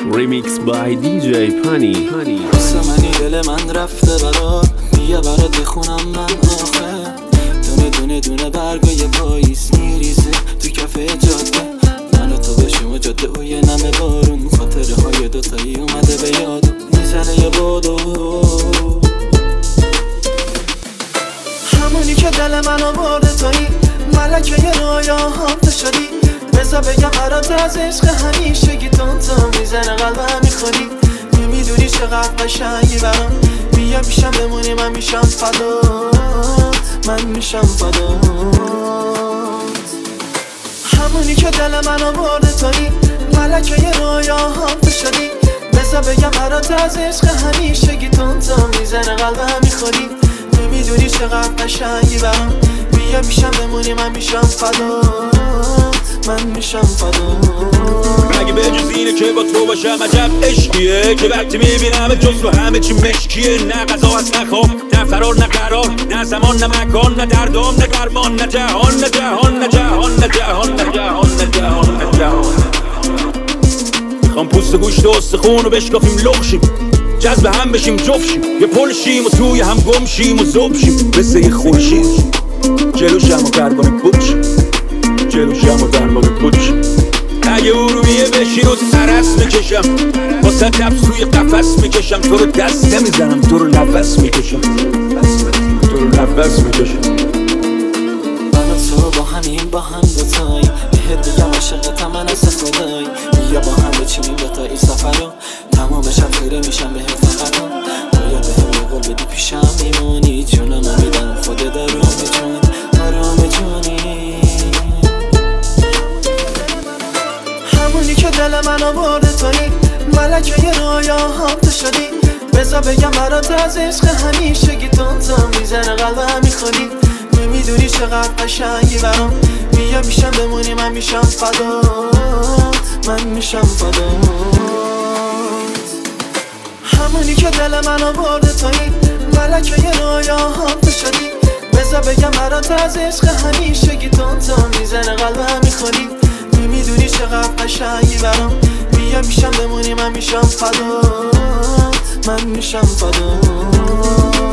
Remix by DJ Pani. قصه منی دل من رفته برات، بیا برات بخونم من آخه. دونه دونه برگای پاییز میریزه تو کف جاده، من و تو باشیم و جاده و یه نمه بارون، خاطره های دوتایی اومده به یادو میزنه یه بادو. همونی که دل منو برده تویی، ملکه ی رویاهام تو شدی. بذار بگم برات از عشق همیشگی تون میزنه قلبم میخوری. نمیدونی چقدر قشنگی برام، بیا پیشم بمونی من میشم فدات، من میشم فدات. همونی که دل منو برده تویی، ملکه ی رویاهام تو شدی. بذار بگم برات از عشق همیشگی تون میزنه قلبم میخوری. نمیدونی چقدر قشنگی برام، بیا پیشم بمونی من میشم فدات، من میشم فدات. مگه به جز اینه که با تو باشم عجب عشقیه، که وقتی میبینم جز تو همه چی مشکیه. نه غذا هست نه خواب، نه فرار نه قرار، نه زمان نه مکان، نه دردام نه درمان، نه جهان نه جهان نه جهان نه جهان نه جهان نه جهان نه جهان. میخوام پوست گوشت و استخون رو بشکافیم لخشیم، جذب هم بشیم جفشیم، یه پل شیم و توی هم گم شیم و زوب شیم. مثل یه خورشید جلوشم و درباره پوچ، جلوشم و درباره پوچ. اگه ارومیه بشی رو ترس میکشم، واسه نفس توی قفس میکشم. تو رو دست نمیزنم، تو رو نفس میکشم، تو رو نفس میکشم. من و تو با همین با هم دوتایی، بهت بگم عاشقتم من از خدایی. بیا با هم بچینیم دوتا این سفر رو، تمام شب خیره میشم بهت فقط. بایا بهم یه قول بدی پیشم میمونی، جونم میدم خودت آروم جون، آروم جونی. همونی که دل منو برده تویی، ملکه ی رویاهام تو شدی. بذار بگم برات از عشق همیشگی تون میزنه قلبم میخوری. نمیدونی چقدر قشنگی برام، بیا پیشم بمونی من میشم فدات، من میشم فدات. همونی که دل منو برده تویی، ملکه ی رویاهام تو شدی. بذار بگم برات از عشق همیشگی تون میزنه قلبم میخوری. نمیدونی چقدر قشنگی برام، بیا پیشم بمونی من میشم فدات، من میشم فدات.